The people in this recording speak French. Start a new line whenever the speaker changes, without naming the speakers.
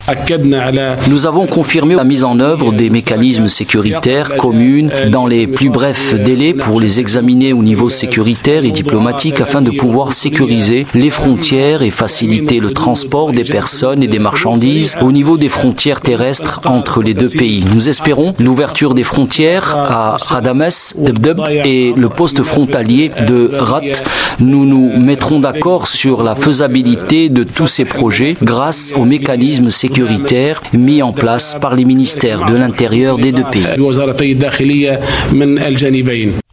Nous avons confirmé la mise en œuvre des mécanismes sécuritaires communs dans les plus brefs délais pour les examiner au niveau sécuritaire et diplomatique afin de pouvoir sécuriser les frontières et faciliter le transport des personnes et des marchandises au niveau des frontières terrestres entre les deux pays. Nous espérons l'ouverture des frontières à Adames, Debdeb et le poste frontalier de Rat. Nous nous mettrons d'accord sur la faisabilité de tous ces projets grâce aux mécanismes sécuritaires mis en place par les ministères de l'Intérieur des deux pays.